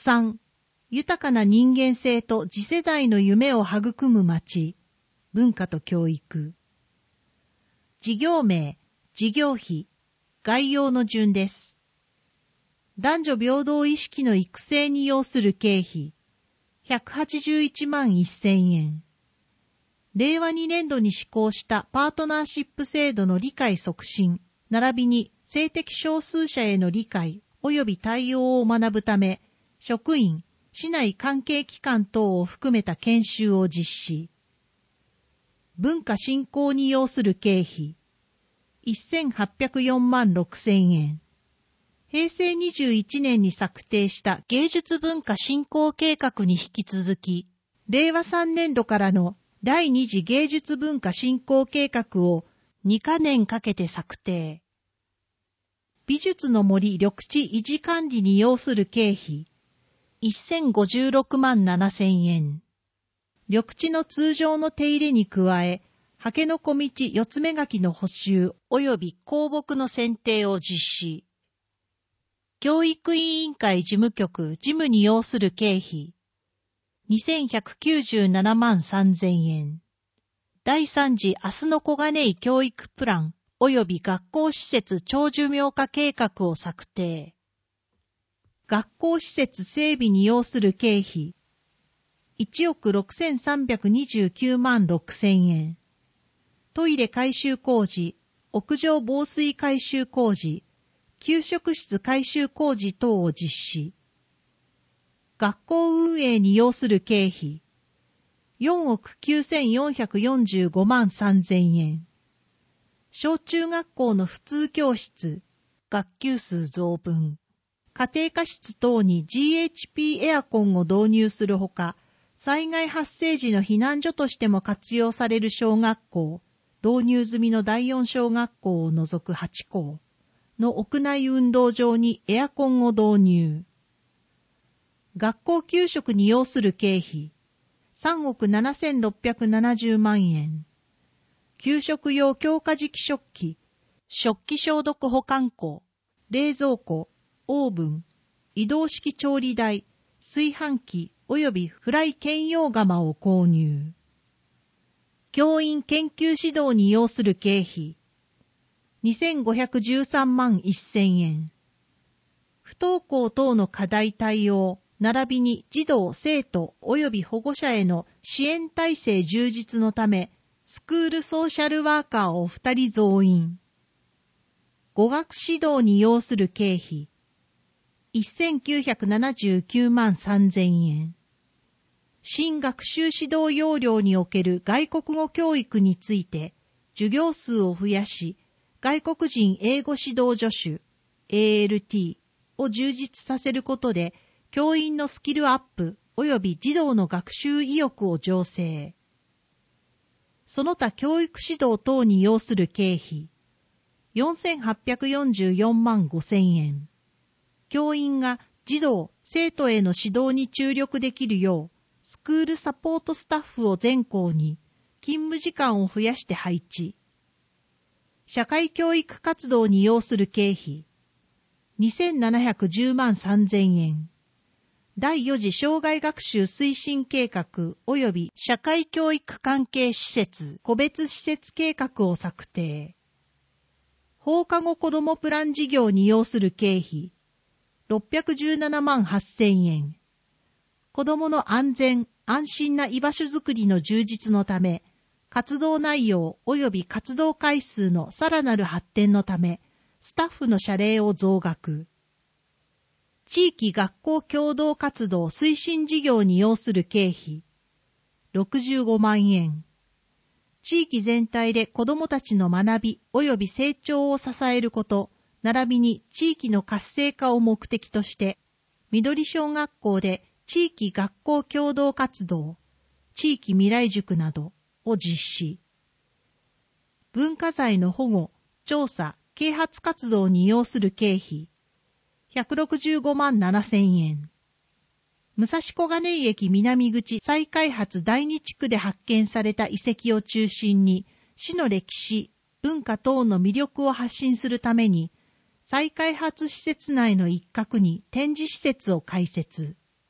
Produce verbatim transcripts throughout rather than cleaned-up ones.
さん、豊かな人間性と次世代の夢を育む街、文化と教育。事業名、事業費、概要の順です。男女平等意識の育成に要する経費、ひゃくはちじゅういちまんせんえん。れいわにねんどに施行したパートナーシップ制度の理解促進、並びに性的少数者への理解及び対応を学ぶため、職員、市内関係機関等を含めた研修を実施。文化振興に要する経費、せんはっぴゃくよんまんろくせんえん。へいせいにじゅういちねんに策定した芸術文化振興計画に引き続き、れいわさんねんどからの第二次芸術文化振興計画をにかねんかけて策定。美術の森緑地維持管理に要する経費、せんごじゅうろくまんななせんえん。緑地の通常の手入れに加え、ハケノコ道四つ目垣の補修及び公木の剪定を実施。教育委員会事務局事務に要する経費、にせんひゃくきゅうじゅうななまんさんぜんえん。第三次明日の小金井教育プラン及び学校施設長寿命化計画を策定。学校施設整備に要する経費、いちおくろくせんさんびゃくにじゅうきゅうまんろくせんえん。トイレ改修工事、屋上防水改修工事、給食室改修工事等を実施。学校運営に要する経費、よんおくきゅうせんよんひゃくよんじゅうごまんさんぜんえん。小中学校の普通教室、学級数増分。家庭科室等に ジーエイチピー エアコンを導入するほか、災害発生時の避難所としても活用される小学校、導入済みのだいよん小学校を除くはちこうの屋内運動場にエアコンを導入。学校給食に要する経費、さんおくななせんろっぴゃくななじゅうまんえん。給食用強化磁気食器、食器消毒保管庫、冷蔵庫、オーブン、移動式調理台、炊飯器及びフライ兼用釜を購入。教員研究指導に要する経費、にせんごひゃくじゅうさんまんせんえん。不登校等の課題対応、並びに児童・生徒及び保護者への支援体制充実のため、スクールソーシャルワーカーをふたり増員。語学指導に要する経費、せんきゅうひゃくななじゅうきゅうまんさんぜんえん。新学習指導要領における外国語教育について、授業数を増やし、外国人英語指導助手 エーエルティー を充実させることで、教員のスキルアップ及び児童の学習意欲を醸成。その他教育指導等に要する経費、よんせんはっぴゃくよんじゅうよんまんごせんえん。教員が児童・生徒への指導に注力できるよう、スクールサポートスタッフを全校に勤務時間を増やして配置。社会教育活動に要する経費、にせんななひゃくじゅうまんさんぜんえん。第よ次生涯学習推進計画及び社会教育関係施設個別施設計画を策定。放課後子どもプラン事業に要する経費、ろっぴゃくじゅうななまんはっせんえん。子どもの安全・安心な居場所づくりの充実のため、活動内容及び活動回数のさらなる発展のため、スタッフの謝礼を増額。地域学校共同活動推進事業に要する経費、ろくじゅうごまんえん。地域全体で子どもたちの学び及び成長を支えること、並びに地域の活性化を目的として、緑小学校で地域学校共同活動、地域未来塾などを実施。文化財の保護、調査、啓発活動に要する経費、ひゃくろくじゅうごまんななせんえん。武蔵小金井駅南口再開発第二地区で発見された遺跡を中心に、市の歴史、文化等の魅力を発信するために、再開発施設内の一角に展示施設を開設。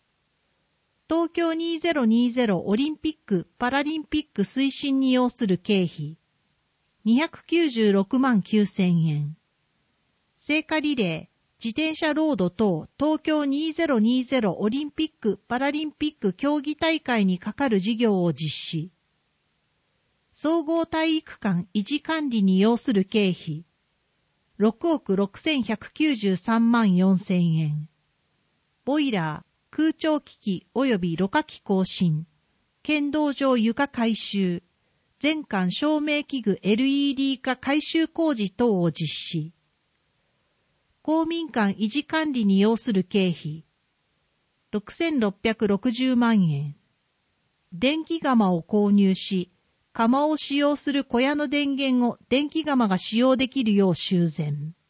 東京にせんにじゅうオリンピック・パラリンピック推進に要する経費にひゃくきゅうじゅうろくまんきゅうせんえん。聖火リレー、自転車ロード等東京にせんにじゅうオリンピック・パラリンピック競技大会にかかる事業を実施。総合体育館維持管理に要する経費ろくおくろくせんひゃくきゅうじゅうさんまんよんせんえん。ボイラー、空調機器及びろ過器更新、剣道場床改修、全館照明器具 エルイーディー 化改修工事等を実施。公民館維持管理に要する経費ろくせんろっぴゃくろくじゅうまんえん。電気釜を購入し、釜を使用する小屋の電源を電気釜が使用できるよう修繕。